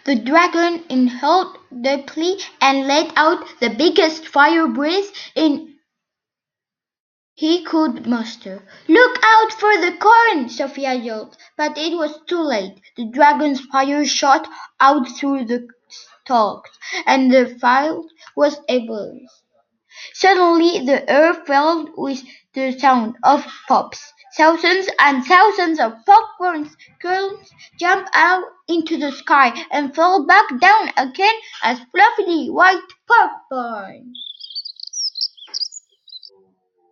The dragon inhaled deeply and let out the biggest fire breath he could muster. "Look out for the corn!" Sophia yelled, but it was too late. The dragon's fire shot out through the stalks, and the field was ablaze. Suddenly the air filled with the sound of pops. Thousands and thousands of popcorn kernels jumped out into the sky and fell back down again as fluffy white popcorn.